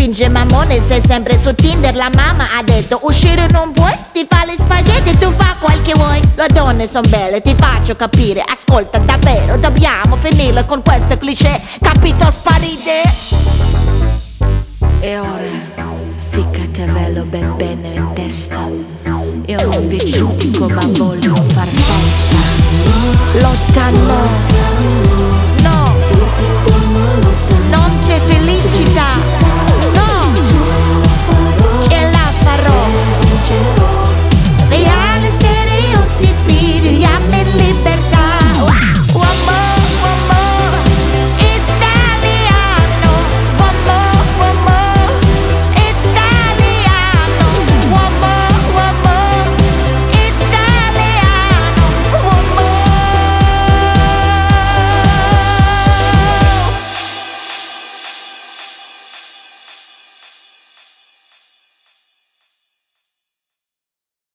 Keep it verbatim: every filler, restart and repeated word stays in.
finge mammone, sei sempre su Tinder. La mamma ha detto uscire non puoi, ti fa le spaghetti e tu fa quel che vuoi. Le donne son belle, ti faccio capire. Ascolta davvero, dobbiamo finirla con queste cliché. Capito, sparite? E ora ficcatevelo ben bene in testa. Io non vi giudico ma voglio far festa. Lotta no, no, non c'è felicità.